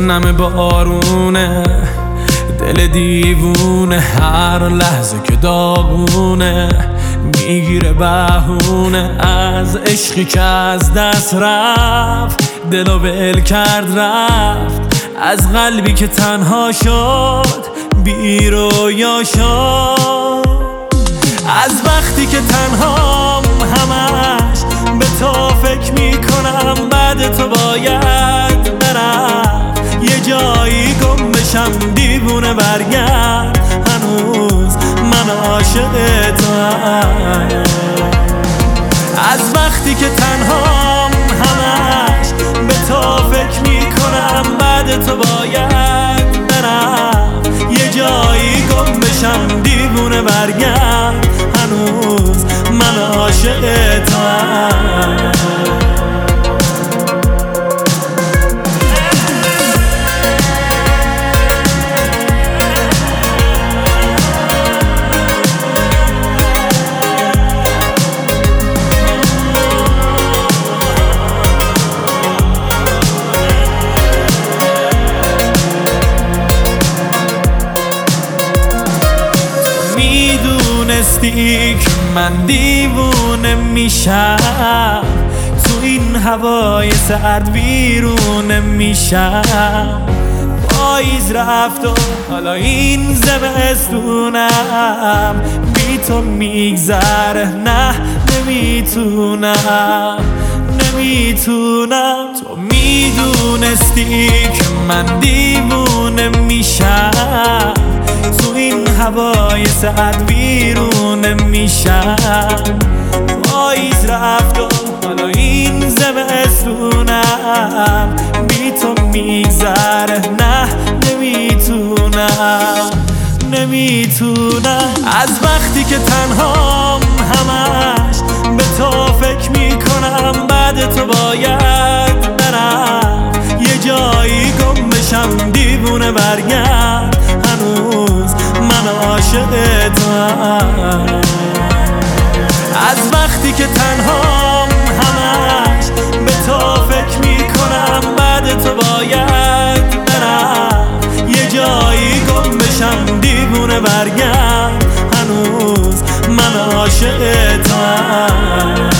نم بارونه، دل دیوونه هر لحظه که داغونه، میگیره بهونه از عشقی که از دست رفت، دلو ول کرد رفت، از قلبی که تنها شد بی رویا شد. از وقتی که تنهام همش به تو فکر میکنم، بعد تو باید برم یه جایی گم بشم، دیوونه برگرد هنوز من عاشق توام. از وقتی که تنهام همش به تو فکر میکنم، بعد تو باید برم یه جایی گم بشم، دیوونه برگرد هنوز من عاشق توام. میدونستی که من دیوونه میشم، تو این هوای سرد ویرونه میشم. پاییز رفت و حالا این زمستونم بی تو میگذره، نه نمیتونم. تو میدونستی که من دیوونه میشم، تو این هوای سرد ویرونه میشم. پاییز رفت و حالا این زمستونم بی تو میگذره، نه نمیتونم. از وقتی که تنهام همش به تو فکر میکنم، بعد تو باید برم یه جایی گم بشم، دیوونه برگرد هنوز من عاشق توام. از وقتی که تنهام همش به تو فکر میکنم، بعد تو باید برم یه جایی گم بشم، دیوونه برگرد هنوز من عاشق توام.